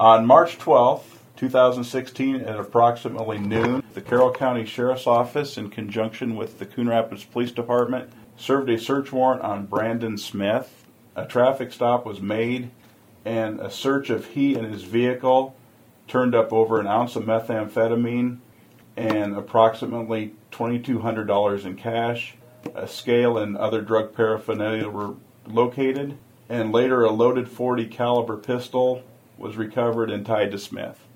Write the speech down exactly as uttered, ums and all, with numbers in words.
On March twelfth, two thousand sixteen, at approximately noon, the Carroll County Sheriff's Office, in conjunction with the Coon Rapids Police Department, served a search warrant on Brandon Smith. A traffic stop was made, and a search of he and his vehicle turned up over an ounce of methamphetamine and approximately twenty-two hundred dollars in cash. A scale and other drug paraphernalia were located, and later a loaded forty caliber pistol was recovered and tied to Smith.